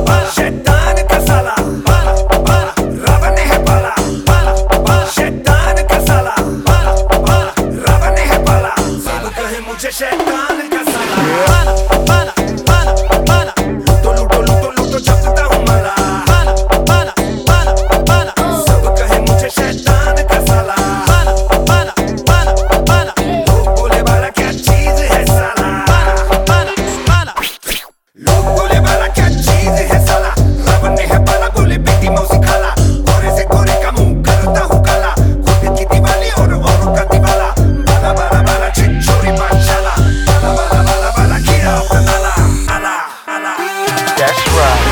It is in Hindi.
शैतान का साला रावण है पाला, शैतान का साला रावण है पाला, सब कहे मुझे शैतान का साला। लूटो लूटो लूटो लूटो छपता हूँ माला, सब कहे मुझे शैतान का साला। लोग बोले वाला क्या चीज है साला, लोग बोले वाला क्या चीज है साला, रावण है पाला बोले बेटी मौसी खाला, गोरे से गोरे का मुंह करता हूँ काला, खुद की दिवाली और औरों का दिवाला, बाला बाला बाला छिछोरी पाठशाला, बाला बाला बाला बाला कीड़ा अपना नाला, आला आला। That's right.